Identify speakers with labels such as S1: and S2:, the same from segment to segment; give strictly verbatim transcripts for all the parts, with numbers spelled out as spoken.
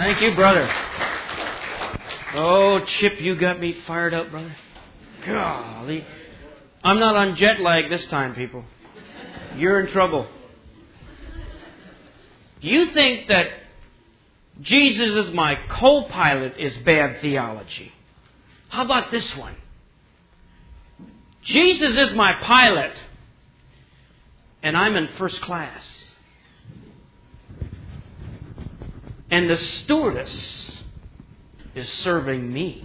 S1: Thank you, brother. Oh, Chip, you got me fired up, brother. Golly. I'm not on jet lag this time, people. You're in trouble. Do you think that Jesus is my co-pilot is bad theology? How about this one? Jesus is my pilot, and I'm in first class. And the stewardess is serving me.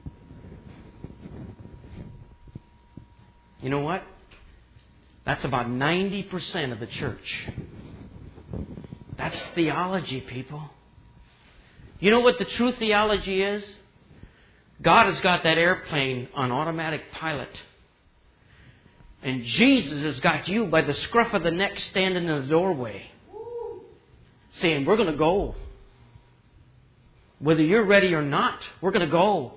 S1: You know what? That's about ninety percent of the church. That's theology, people. You know what the true theology is? God has got that airplane on automatic pilot. And Jesus has got you by the scruff of the neck standing in the doorway, saying, we're going to go. Whether you're ready or not, we're going to go.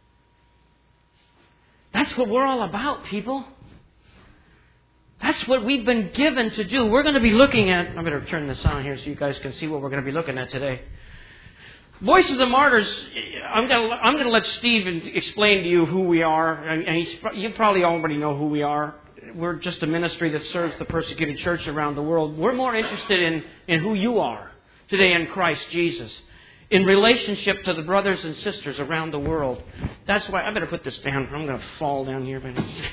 S1: That's what we're all about, people. That's what we've been given to do. We're going to be looking at... I better turn this on here so you guys can see what we're going to be looking at today. Voices of Martyrs, I'm going to, I'm going to let Steve explain to you who we are. And he's, you probably already know who we are. We're just a ministry that serves the persecuted church around the world. We're more interested in, in who you are today in Christ Jesus, in relationship to the brothers and sisters around the world. That's why I better put this down. I'm going to fall down here.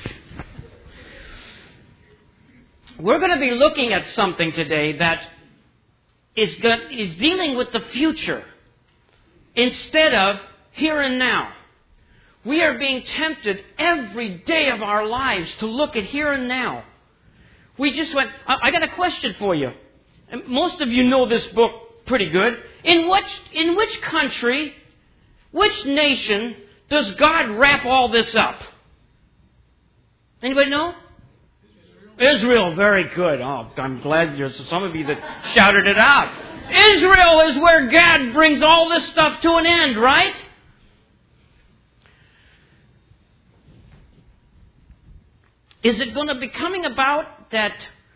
S1: We're going to be looking at something today that is, good, is dealing with the future instead of here and now. We are being tempted every day of our lives to look at here and now. We just went, I got a question for you. Most of you know this book pretty good. In which, in which country, which nation does God wrap all this up? Anybody know? Israel. Israel, very good. Oh, I'm glad there's some of you that shouted it out. Israel is where God brings all this stuff to an end, right? Is it going to be coming about that,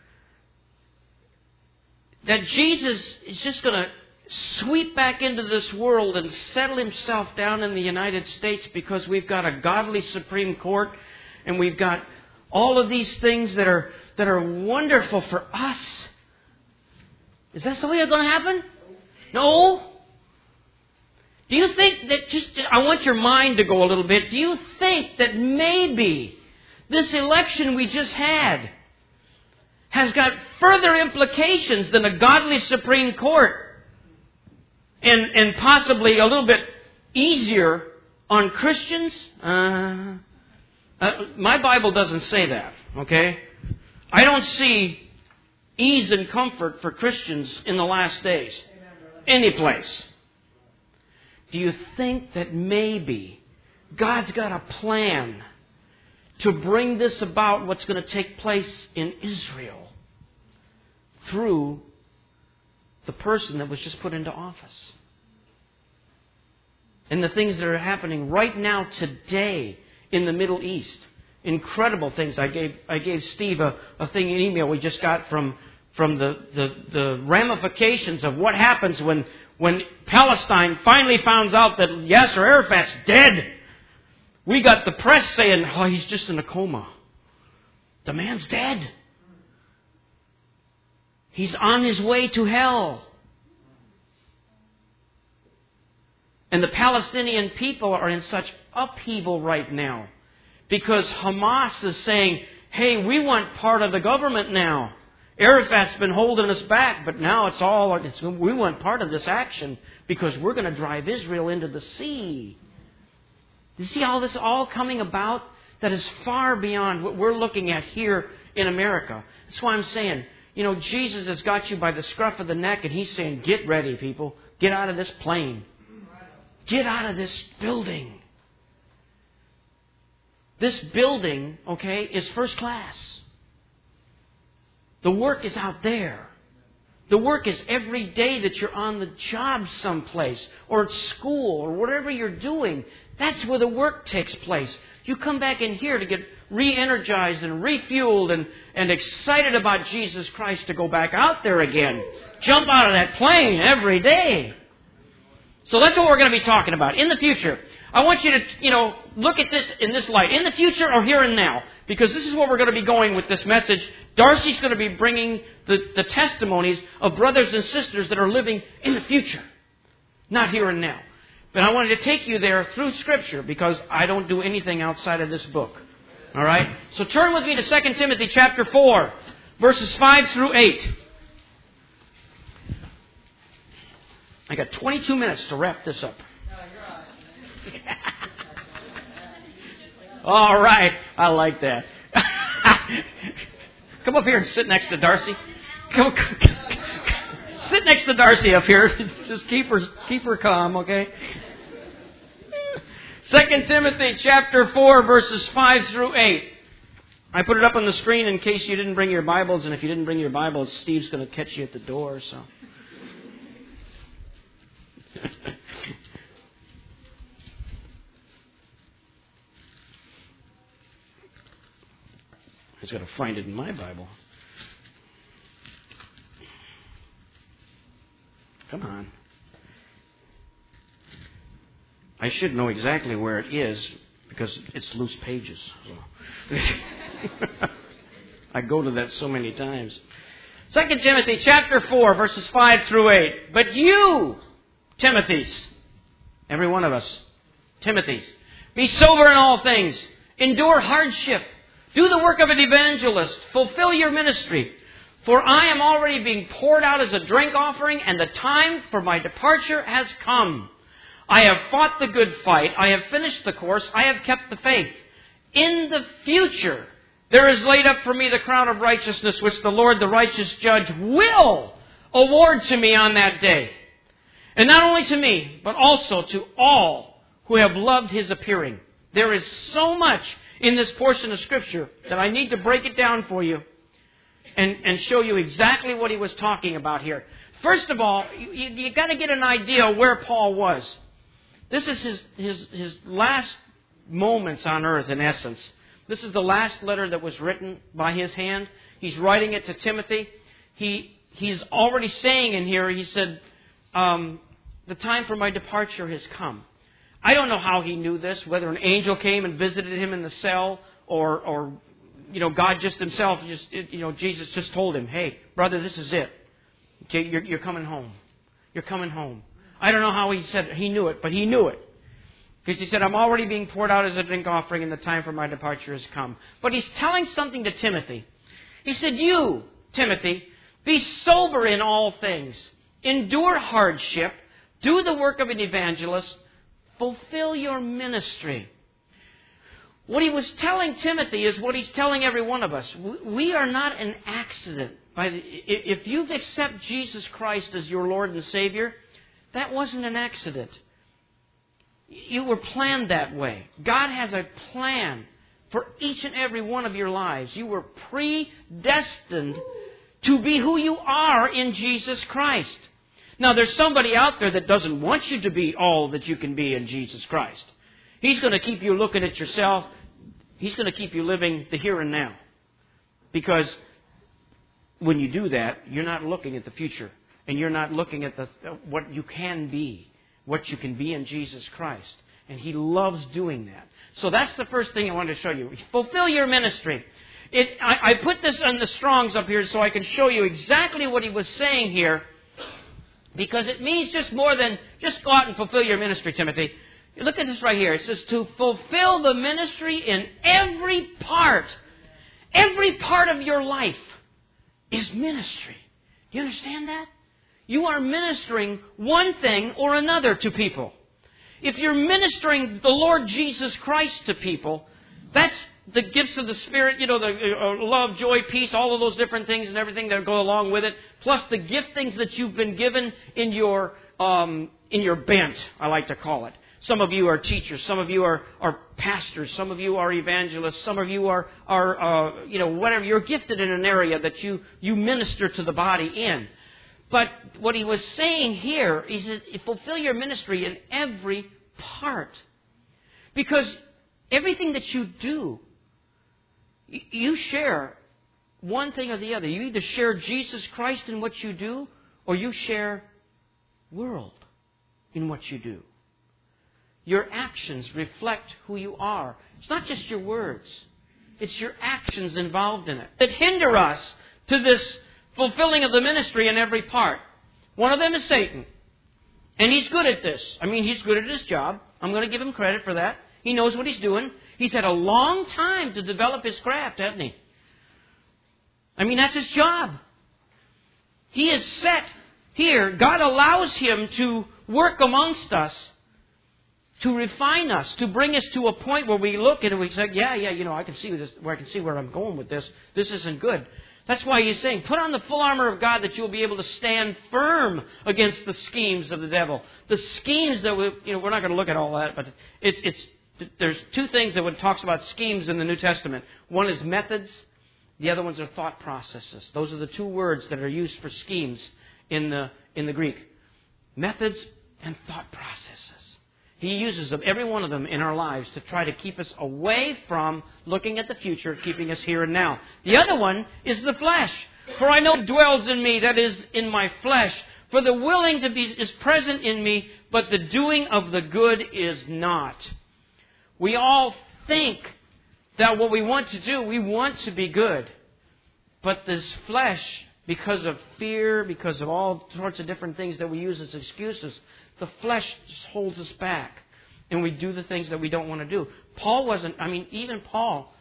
S1: that Jesus is just going to sweep back into this world and settle himself down in the United States because we've got a godly Supreme Court and we've got all of these things that are that are wonderful for us? Is that the way it's going to happen? No. Do you think that just, I want your mind to go a little bit. Do you think that maybe this election we just had has got further implications than a godly Supreme Court and, and possibly a little bit easier on Christians? Uh, uh, my Bible doesn't say that, okay? I don't see ease and comfort for Christians in the last days. Any place. Do you think that maybe God's got a plan to bring this about, what's going to take place in Israel, through the person that was just put into office? And the things that are happening right now today in the Middle East. Incredible things. I gave I gave Steve a, a thing, an email we just got from from the, the, the ramifications of what happens when when Palestine finally finds out that Yasser Arafat's dead. We got the press saying, oh, he's just in a coma. The man's dead. He's on his way to hell. And the Palestinian people are in such upheaval right now because Hamas is saying, hey, we want part of the government now. Arafat's been holding us back, but now it's all, it's, we want part of this action because we're going to drive Israel into the sea. You see all this all coming about that is far beyond what we're looking at here in America. That's why I'm saying, you know, Jesus has got you by the scruff of the neck and He's saying, get ready, people. Get out of this plane. Get out of this building. This building, okay, is first class. The work is out there. The work is every day that you're on the job someplace or at school or whatever you're doing. That's where the work takes place. You come back in here to get re-energized and refueled and, and excited about Jesus Christ to go back out there again. Jump out of that plane every day. So that's what we're going to be talking about. In the future, I want you to, you know, look at this in this light. In the future or here and now. Because this is where we're going to be going with this message. Darcy's going to be bringing the, the testimonies of brothers and sisters that are living in the future. Not here and now. But I wanted to take you there through Scripture because I don't do anything outside of this book. All right? So turn with me to Second Timothy chapter four, verses five through eight. I got twenty-two minutes to wrap this up. All right. I like that. Come up here and sit next to Darcy. Come, sit next to Darcy up here. Just keep her, keep her calm, okay? Second Timothy chapter four, verses five through eight. I put it up on the screen in case you didn't bring your Bibles, and if you didn't bring your Bibles, Steve's going to catch you at the door, so... I just got to find it in my Bible. Come on. I should know exactly where it is because it's loose pages. So. I go to that so many times. Second Timothy chapter four, verses five through eight. But you, Timothys, every one of us, Timothys, be sober in all things, endure hardship, do the work of an evangelist, fulfill your ministry. For I am already being poured out as a drink offering, and the time for my departure has come. I have fought the good fight. I have finished the course. I have kept the faith. In the future, there is laid up for me the crown of righteousness, which the Lord, the righteous judge, will award to me on that day. And not only to me, but also to all who have loved His appearing. There is so much in this portion of Scripture that I need to break it down for you and, and show you exactly what he was talking about here. First of all, you, you got to get an idea of where Paul was. This is his, his, his last moments on earth, in essence. This is the last letter that was written by his hand. He's writing it to Timothy. He He's already saying in here, he said, um, the time for my departure has come. I don't know how he knew this, whether an angel came and visited him in the cell or, or you know, God just himself, just you know, Jesus just told him, hey, brother, this is it. Okay, you're, you're coming home. You're coming home. I don't know how he said he knew it, but he knew it. Because he said, I'm already being poured out as a drink offering and the time for my departure has come. But he's telling something to Timothy. He said, you, Timothy, be sober in all things. Endure hardship. Do the work of an evangelist. Fulfill your ministry. What he was telling Timothy is what he's telling every one of us. We are not an accident. By the, if you've accepted Jesus Christ as your Lord and Savior, that wasn't an accident. You were planned that way. God has a plan for each and every one of your lives. You were predestined to be who you are in Jesus Christ. Now, there's somebody out there that doesn't want you to be all that you can be in Jesus Christ. He's going to keep you looking at yourself. He's going to keep you living the here and now. Because when you do that, you're not looking at the future. And you're not looking at the what you can be. What you can be in Jesus Christ. And He loves doing that. So that's the first thing I wanted to show you. Fulfill your ministry. It, I, I put this on the Strongs up here so I can show you exactly what he was saying here. Because it means just more than just go out and fulfill your ministry, Timothy. Look at this right here. It says to fulfill the ministry in every part. Every part of your life is ministry. Do you understand that? You are ministering one thing or another to people. If you're ministering the Lord Jesus Christ to people, that's the gifts of the Spirit, you know, the uh, love, joy, peace, all of those different things and everything that go along with it, plus the giftings that you've been given in your um, in your bent, I like to call it. Some of you are teachers, some of you are, are pastors, some of you are evangelists, some of you are are uh, you know whatever. You're gifted in an area that you you minister to the body in. But what he was saying here is that fulfill your ministry in every part, because everything that you do, you share one thing or the other. You either share Jesus Christ in what you do, or you share world. in what you do. Your actions reflect who you are. It's not just your words. It's your actions involved in it that hinder us to this fulfilling of the ministry in every part. One of them is Satan. And he's good at this. I mean, he's good at his job. I'm going to give him credit for that. He knows what he's doing. He's had a long time to develop his craft, hasn't he? I mean, that's his job. He is set here. God allows him to work amongst us, to refine us, to bring us to a point where we look and we say, yeah, yeah, you know, I can see this, where I can see where I'm going with this. This isn't good. That's why he's saying, put on the full armor of God that you'll be able to stand firm against the schemes of the devil. The schemes that we, you know, we're not going to look at all that, but it's, it's, there's two things that when it talks about schemes in the New Testament. One is methods. The other ones are thought processes. Those are the two words that are used for schemes in the, in the Greek. Methods and thought processes. He uses them, every one of them in our lives to try to keep us away from looking at the future, keeping us here and now. The other one is the flesh. For I know it dwells in me, that is, in my flesh. For the willing to be is present in me, but the doing of the good is not. We all think that what we want to do, we want to be good. But this flesh, because of fear, because of all sorts of different things that we use as excuses, the flesh just holds us back. And we do the things that we don't want to do. Paul wasn't, I mean, even Paul,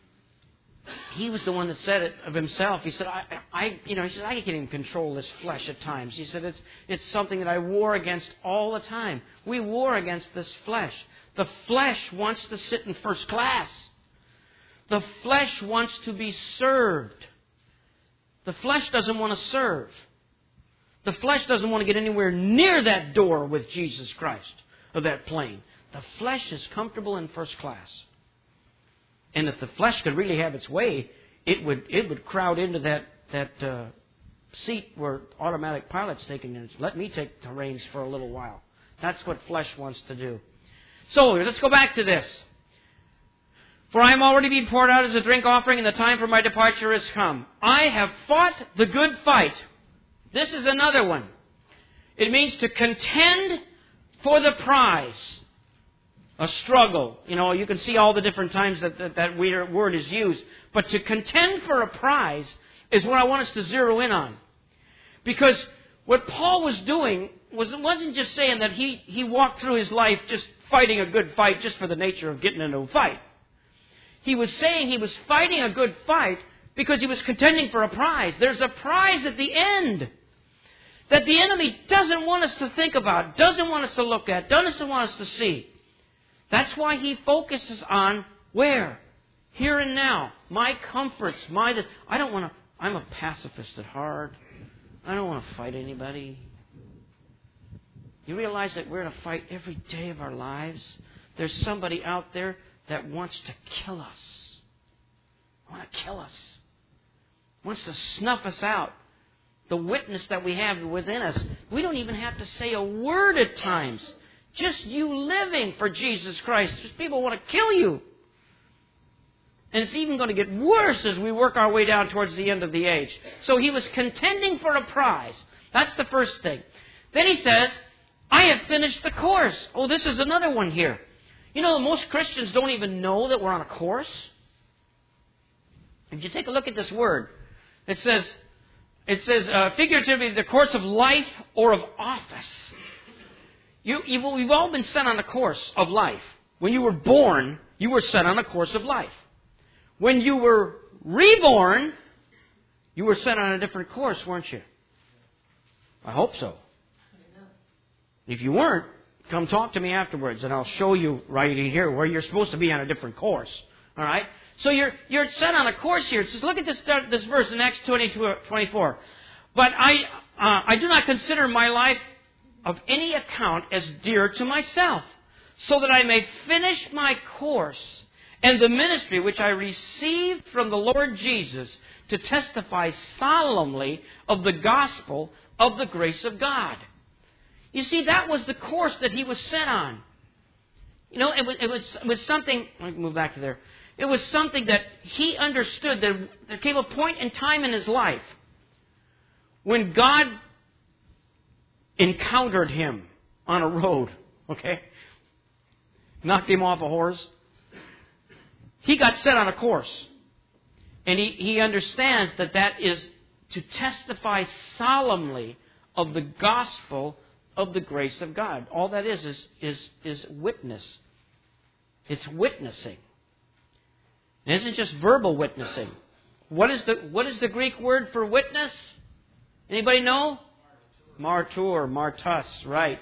S1: he was the one that said it of himself. He said, I, I you know, he said, I can't even control this flesh at times. He said, it's, it's something that I war against all the time. We war against this flesh. The flesh wants to sit in first class. The flesh wants to be served. The flesh doesn't want to serve. The flesh doesn't want to get anywhere near that door with Jesus Christ, of that plane. The flesh is comfortable in first class. And if the flesh could really have its way, it would it would crowd into that, that uh, seat where automatic pilot's taking it. Let me take the reins for a little while. That's what flesh wants to do. So, let's go back to this. For I am already being poured out as a drink offering, and the time for my departure has come. I have fought the good fight. This is another one. It means to contend for the prize. A struggle. You know, you can see all the different times that that, that word is used. But to contend for a prize is what I want us to zero in on. Because what Paul was doing was, wasn't just saying that he, he walked through his life just fighting a good fight just for the nature of getting into a fight. He was saying he was fighting a good fight because he was contending for a prize. There's a prize at the end that the enemy doesn't want us to think about, doesn't want us to look at, doesn't want us to see. That's why he focuses on where? Here and now. My comforts, my... I don't want to... I'm a pacifist at heart. I don't want to fight anybody. You realize that we're in a fight every day of our lives? There's somebody out there that wants to kill us. Want to kill us. Wants to snuff us out. The witness that we have within us. We don't even have to say a word at times. Just you living for Jesus Christ. Just people want to kill you. And it's even going to get worse as we work our way down towards the end of the age. So he was contending for a prize. That's the first thing. Then he says, I have finished the course. Oh, this is another one here. You know, most Christians don't even know that we're on a course. If you take a look at this word, it says, it says uh, figuratively, the course of life or of office. You, you, we've all been sent on a course of life. When you were born, you were sent on a course of life. When you were reborn, you were sent on a different course, weren't you? I hope so. If you weren't, come talk to me afterwards and I'll show you right here where you're supposed to be on a different course. All right? So you're you're set on a course here. It says, look at this this verse in Acts twenty-two, twenty-four. But I uh, I do not consider my life of any account as dear to myself, so that I may finish my course and the ministry which I received from the Lord Jesus to testify solemnly of the gospel of the grace of God. You see, that was the course that he was set on. You know, it was, it was, it was something... Let me move back to there. It was something that he understood. That there came a point in time in his life when God encountered him on a road, okay? Knocked him off a horse. He got set on a course. And he, he understands that that is to testify solemnly of the gospel of the grace of God. All that is is, is, is witness. It's witnessing. It isn't just verbal witnessing. What is the what is the Greek word for witness? Anybody know? Martyr, martus, right.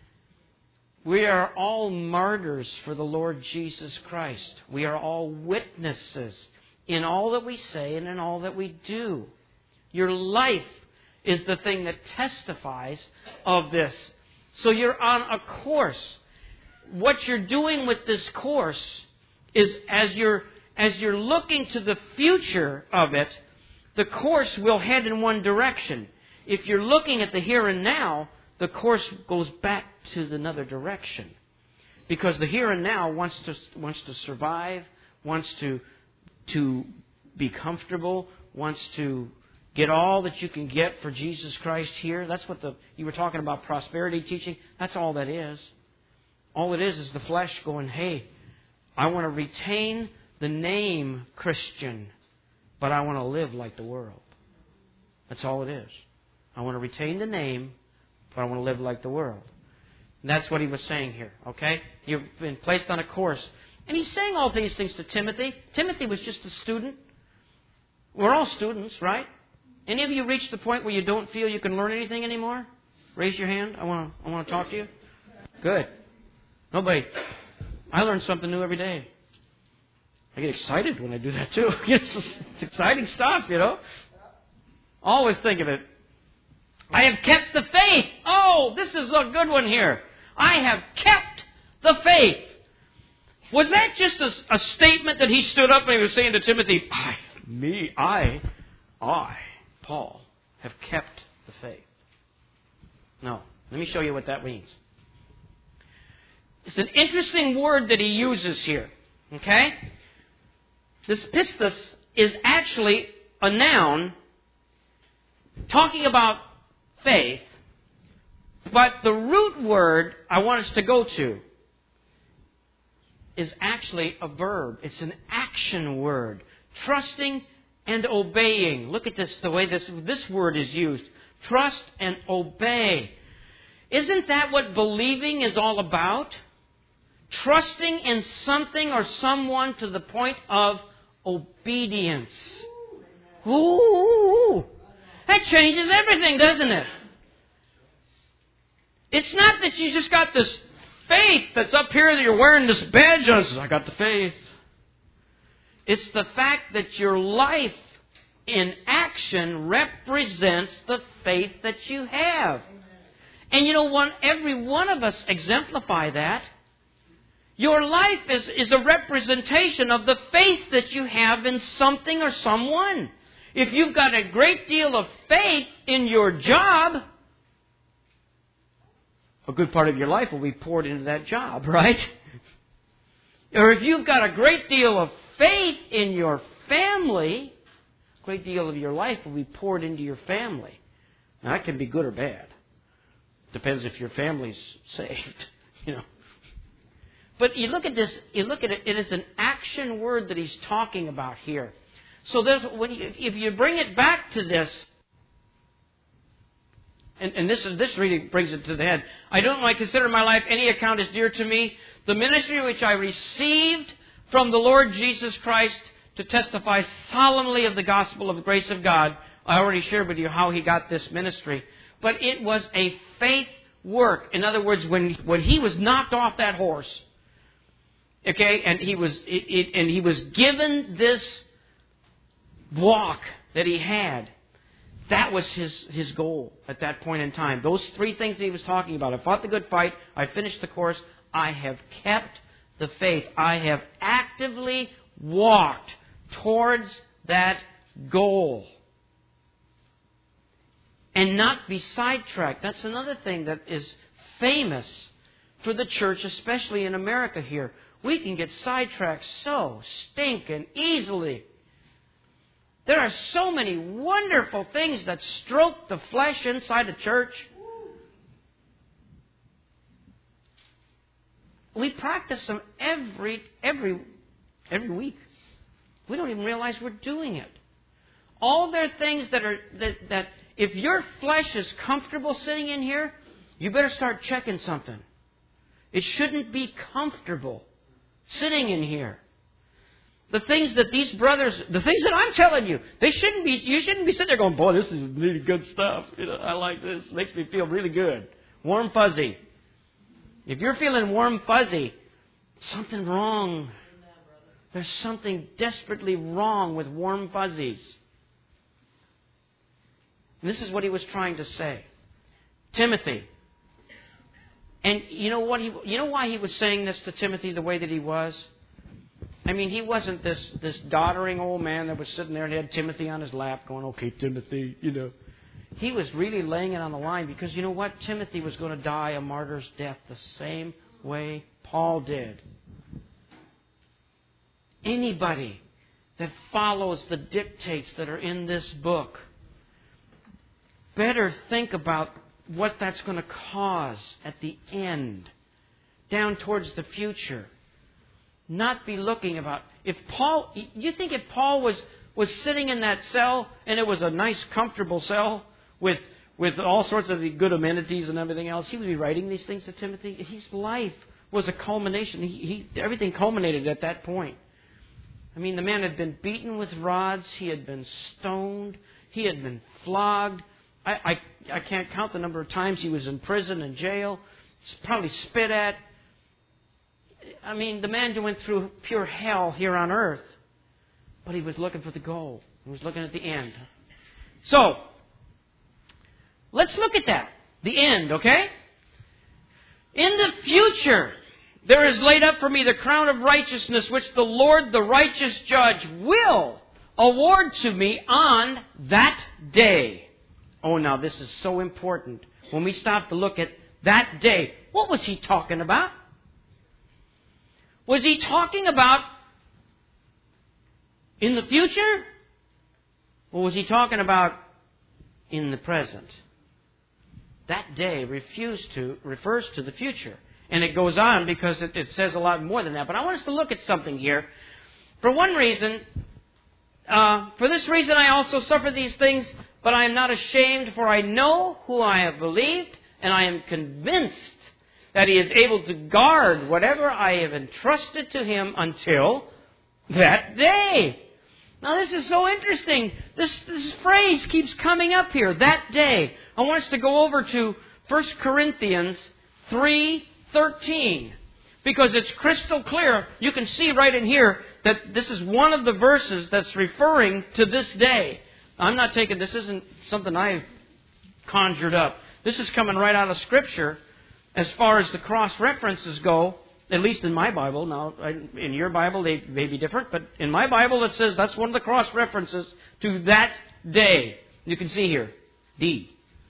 S1: We are all martyrs for the Lord Jesus Christ. We are all witnesses in all that we say and in all that we do. Your life is the thing that testifies of this. So you're on a course. What you're doing with this course is as you're as you're looking to the future of it, the course will head in one direction. If you're looking at the here and now, the course goes back to another direction. Because the here and now wants to wants to survive, wants to to be comfortable, wants to get all that you can get for Jesus Christ here. That's what the you were talking about prosperity teaching. That's all that is. All it is is the flesh going, hey, I want to retain the name Christian, but I want to live like the world. That's all it is. I want to retain the name, but I want to live like the world. And that's what he was saying here, okay? You've been placed on a course. And he's saying all these things to Timothy. Timothy was just a student. We're all students, right? Any of you reached the point where you don't feel you can learn anything anymore? Raise your hand. I want to I want to talk to you. Good. Nobody. I learn something new every day. I get excited when I do that too. It's, it's exciting stuff, you know. Always think of it. I have kept the faith. Oh, this is a good one here. I have kept the faith. Was that just a, a statement that he stood up and he was saying to Timothy, I, me, I, I, Paul, have kept the faith? No. Let me show you what that means. It's an interesting word that he uses here. Okay? This pistis is actually a noun talking about faith, but the root word I want us to go to is actually a verb. It's an action word. Trusting and obeying. Look at this, the way this, this word is used. Trust and obey. Isn't that what believing is all about? Trusting in something or someone to the point of obedience. Ooh, that changes everything, doesn't it? It's not that you just got this faith that's up here that you're wearing this badge on. Says, I got the faith. It's the fact that your life in action represents the faith that you have. And you know, one, every one of us exemplify that. Your life is, is a representation of the faith that you have in something or someone. If you've got a great deal of faith in your job, a good part of your life will be poured into that job, right? Or if you've got a great deal of faith in your family, a great deal of your life will be poured into your family. Now, that can be good or bad. Depends if your family's saved, you know. But you look at this, you look at it, it is an action word that he's talking about here. So there's, when you, if you bring it back to this, and, and this is this really brings it to the head. I don't I consider my life any account is dear to me. The ministry which I received from the Lord Jesus Christ to testify solemnly of the gospel of the grace of God. I already shared with you how he got this ministry. But it was a faith work. In other words, when when he was knocked off that horse, okay, and he was it, it, and he was given this walk that he had. That was his, his goal at that point in time. Those three things that he was talking about. I fought the good fight. I finished the course. I have kept the faith. I have actively walked towards that goal. And not be sidetracked. That's another thing that is famous for the church, especially in America here. We can get sidetracked so stinking easily. There are so many wonderful things that stroke the flesh inside the church. We practice them every, every, every week. We don't even realize we're doing it. All their things that are, that, that if your flesh is comfortable sitting in here, you better start checking something. It shouldn't be comfortable sitting in here. The things that these brothers, the things that I'm telling you, they shouldn't be, you shouldn't be sitting there going, boy, this is really good stuff. You know, I like this. It makes me feel really good. Warm fuzzy. If you're feeling warm fuzzy, something wrong. There's something desperately wrong with warm fuzzies. And this is what he was trying to say. Timothy. And you know what he, you know why he was saying this to Timothy the way that he was? I mean, he wasn't this, this doddering old man that was sitting there and had Timothy on his lap going, okay, Timothy, you know. He was really laying it on the line because you know what? Timothy was going to die a martyr's death the same way Paul did. Anybody that follows the dictates that are in this book better think about what that's going to cause at the end, down towards the future. Not be looking about... If Paul... You think if Paul was, was sitting in that cell and it was a nice, comfortable cell with, with all sorts of the good amenities and everything else, he would be writing these things to Timothy? His life was a culmination. He, he, everything culminated at that point. I mean, the man had been beaten with rods. He had been stoned. He had been flogged. I, I, I can't count the number of times he was in prison and jail. Probably spit at. I mean, the man went through pure hell here on earth. But he was looking for the goal. He was looking at the end. So, let's look at that. The end, okay? In the future, there is laid up for me the crown of righteousness, which the Lord, the righteous judge, will award to me on that day. Oh, now this is so important. When we stop to look at that day, what was he talking about? Was he talking about in the future? Or was he talking about in the present? That day refused to, refers to the future. And it goes on because it, it says a lot more than that. But I want us to look at something here. For one reason, uh, for this reason I also suffer these things, but I am not ashamed, for I know who I have believed, and I am convinced that He is able to guard whatever I have entrusted to Him until that day. Now this is so interesting. This, this phrase keeps coming up here, that day. I want us to go over to First Corinthians three thirteen. Because it's crystal clear. You can see right in here that this is one of the verses that's referring to this day. I'm not taking, this isn't something I conjured up. This is coming right out of Scripture as far as the cross-references go, at least in my Bible. Now, in your Bible, they may be different, but in my Bible it says that's one of the cross-references to that day. You can see here, D.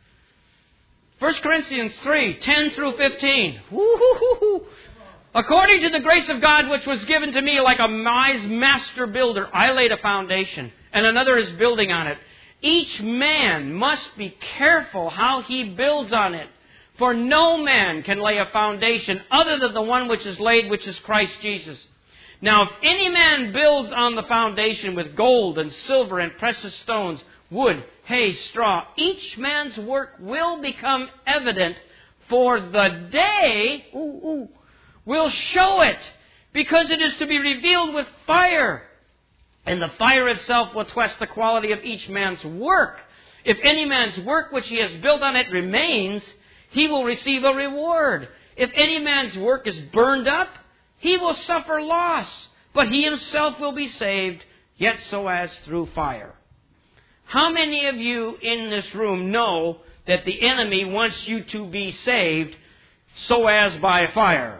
S1: First Corinthians three, ten through fifteen. Woo-hoo-hoo-hoo. According to the grace of God which was given to me like a wise master builder, I laid a foundation, and another is building on it. Each man must be careful how he builds on it. For no man can lay a foundation other than the one which is laid, which is Christ Jesus. Now if any man builds on the foundation with gold and silver and precious stones, wood, hay, straw, each man's work will become evident, for the day ooh, ooh, will show it, because it is to be revealed with fire. And the fire itself will test the quality of each man's work. If any man's work which he has built on it remains, he will receive a reward. If any man's work is burned up, he will suffer loss, but he himself will be saved, yet so as through fire. How many of you in this room know that the enemy wants you to be saved so as by fire?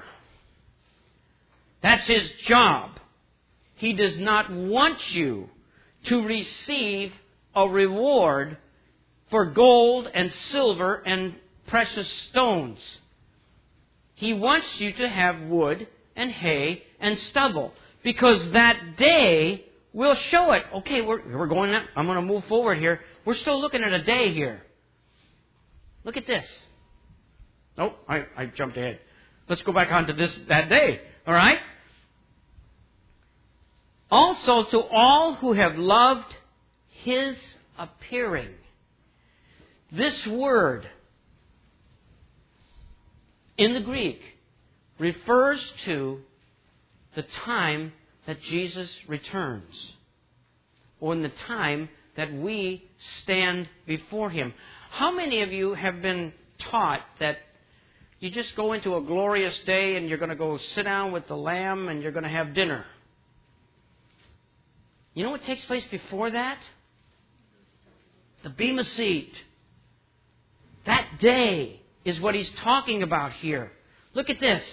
S1: That's his job. He does not want you to receive a reward for gold and silver and precious stones. He wants you to have wood and hay and stubble, because that day will show it. Okay, we're, we're going, I'm going to move forward here. We're still looking at a day here. Look at this. Oh, I, I jumped ahead. Let's go back on to this, that day. All right? Also to all who have loved His appearing. This word in the Greek refers to the time that Jesus returns, or in the time that we stand before Him. How many of you have been taught that you just go into a glorious day and you're going to go sit down with the Lamb and you're going to have dinner? You know what takes place before that? The Bema Seat. That day is what He's talking about here. Look at this.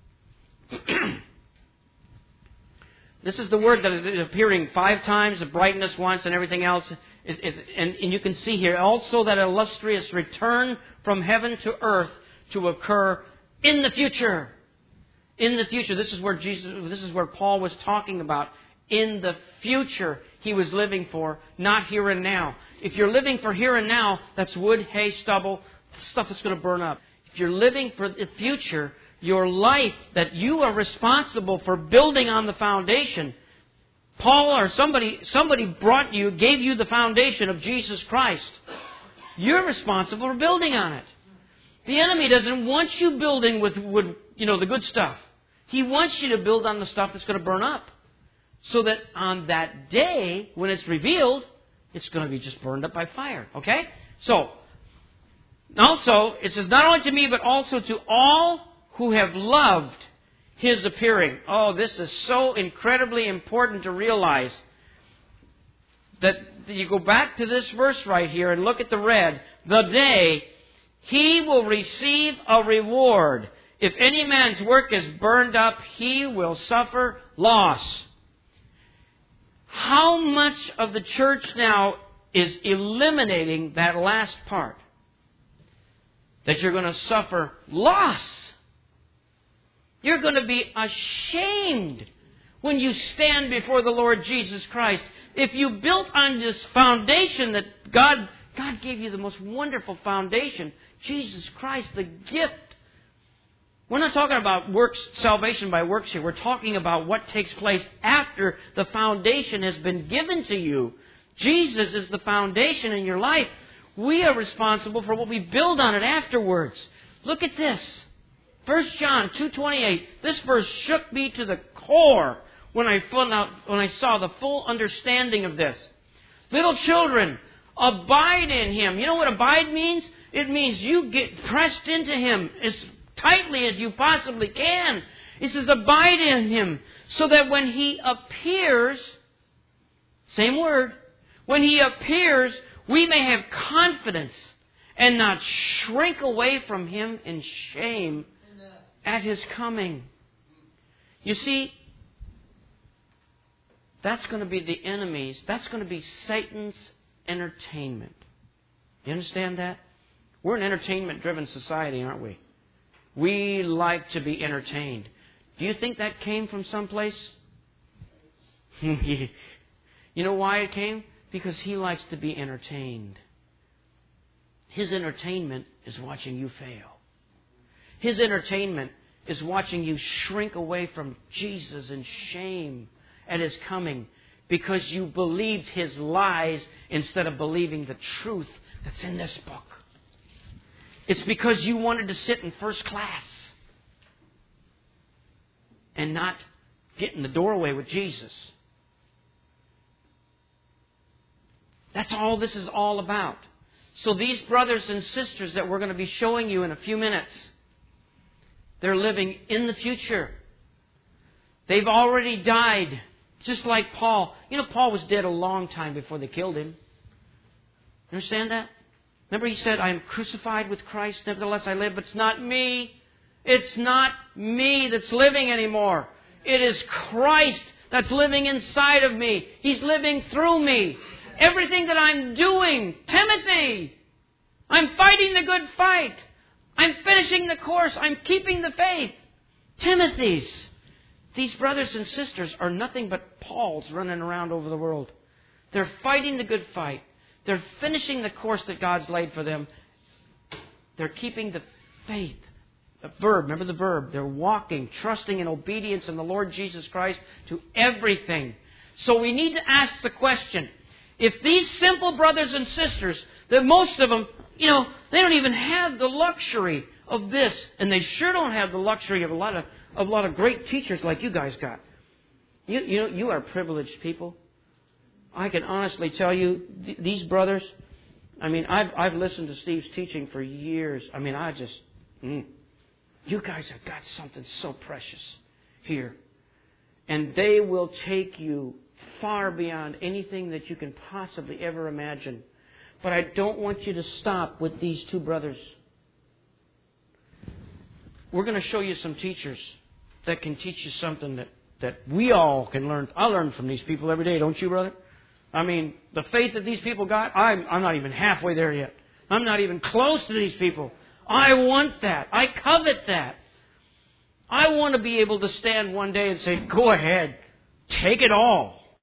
S1: This is the word that is appearing five times, the brightness once, and everything else. It, it, and, and you can see here also that illustrious return from heaven to earth to occur in the future. In the future. This is where Jesus. This is where Paul was talking about. In the future, he was living for, not here and now. If you're living for here and now, that's wood, hay, stubble, stuff that's going to burn up. If you're living for the future, your life that you are responsible for building on the foundation. Paul or somebody somebody brought you, gave you the foundation of Jesus Christ. You're responsible for building on it. The enemy doesn't want you building with, with you know, the good stuff. He wants you to build on the stuff that's going to burn up. So that on that day, when it's revealed, it's going to be just burned up by fire. Okay? So, also, it says, not only to me, but also to all who have loved His appearing. Oh, this is so incredibly important to realize. That you go back to this verse right here and look at the red. The day he will receive a reward. If any man's work is burned up, he will suffer loss. How much of the church now is eliminating that last part? That you're going to suffer loss. You're going to be ashamed when you stand before the Lord Jesus Christ. If you built on this foundation that God, God gave you the most wonderful foundation, Jesus Christ, the gift. We're not talking about works, salvation by works here. We're talking about what takes place after the foundation has been given to you. Jesus is the foundation in your life. We are responsible for what we build on it afterwards. Look at this. First John two twenty-eight. This verse shook me to the core when I found out, when I saw the full understanding of this. Little children, abide in Him. You know what abide means? It means you get pressed into Him as tightly as you possibly can. It says abide in Him so that when He appears, same word, when He appears, we may have confidence and not shrink away from Him in shame at His coming. You see, that's going to be the enemy's, that's going to be Satan's entertainment. You understand that? We're an entertainment-driven society, aren't we? We like to be entertained. Do you think that came from someplace? You know why it came? Because he likes to be entertained. His entertainment is watching you fail. His entertainment is watching you shrink away from Jesus in shame at His coming because you believed His lies instead of believing the truth that's in this book. It's because you wanted to sit in first class and not get in the doorway with Jesus. That's all this is all about. So these brothers and sisters that we're going to be showing you in a few minutes, they're living in the future. They've already died, just like Paul. You know, Paul was dead a long time before they killed him. You understand that? Remember he said, I am crucified with Christ, nevertheless I live, but it's not me. It's not me that's living anymore. It is Christ that's living inside of me. He's living through me. Everything that I'm doing, Timothy, I'm fighting the good fight. I'm finishing the course. I'm keeping the faith. Timothy's. These brothers and sisters are nothing but Pauls running around over the world. They're fighting the good fight. They're finishing the course that God's laid for them. They're keeping the faith. The verb, remember the verb. They're walking, trusting in obedience in the Lord Jesus Christ to everything. So we need to ask the question, if these simple brothers and sisters, that most of them, you know, they don't even have the luxury of this, and they sure don't have the luxury of a lot of, of a lot of great teachers like you guys got. You, you know, you are privileged people. I can honestly tell you, th- these brothers, I mean, I've, I've listened to Steve's teaching for years. I mean, I just, mm, you guys have got something so precious here. And they will take you far beyond anything that you can possibly ever imagine. But I don't want you to stop with these two brothers. We're going to show you some teachers that can teach you something that, that we all can learn. I learn from these people every day, don't you, brother? I mean, the faith that these people got, I'm, I'm not even halfway there yet. I'm not even close to these people. I want that. I covet that. I want to be able to stand one day and say, go ahead, take it all.